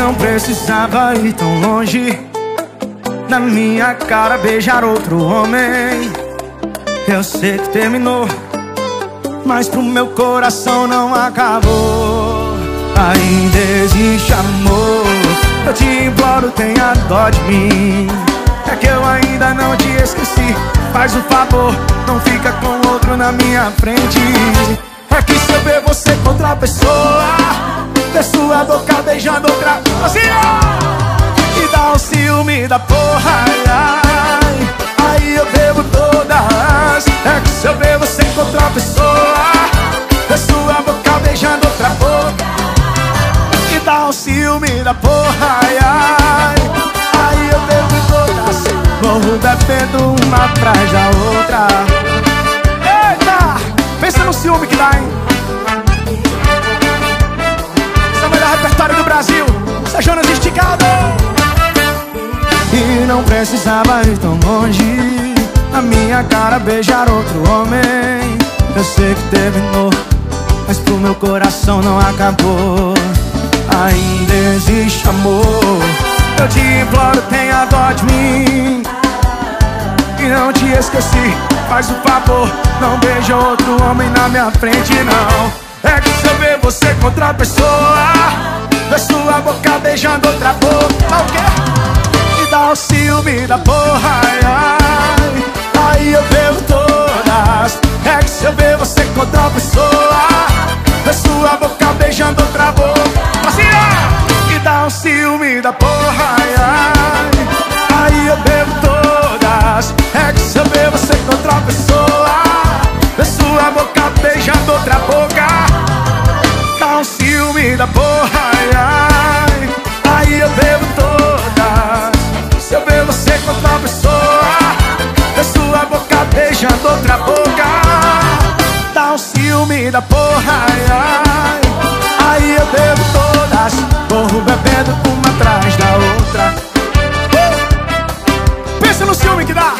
não precisava ir tão longe, na minha cara beijar outro homem. Eu sei que terminou, mas pro meu coração não acabou. Ainda existe amor, eu te imploro, tenha dó de mim. É que eu ainda não te esqueci. Faz o favor, não fica com outro na minha frente. É que se eu ver você com outra pessoa, ver sua boca beijando outra assim, e dá um ciúme da porra, ai, aí eu bebo todas. É que se eu ver você com outra pessoa, ver sua boca beijando outra boca, e dá um ciúme da porra, ai, aí eu bebo todas. Morro bebendo uma atrás da outra. Eita, pensa no ciúme que dá, hein? Esse é o melhor repertório do Brasil, essa Jonas esticado. E não precisava ir tão longe, na minha cara beijar outro homem. Eu sei que terminou, mas pro meu coração não acabou. Ainda existe amor, eu te imploro, tenha dó de mim. E não te esqueci, faz o favor, não beija outro homem na minha frente, não. É que se eu ver você com outra pessoa, ver sua boca beijando outra boca, o quê? E dá o ciúme da porra, ai, aí eu bebo todas. É que se eu ver você com outra pessoa, ver sua boca beijando outra boca, assim, e dá um ciúme da porra, ai, aí eu bebo todas. É que se eu ver você com outra pessoa, ver sua boca beijando outra boca, dá um ciúme da porra, ai, aí eu bebo todas. Se eu ver você com outra pessoa, ver sua boca beijando outra boca, dá um ciúme da porra, ai, aí eu bebo todas. Morro bebendo uma atrás da outra. Pensa no ciúme que dá.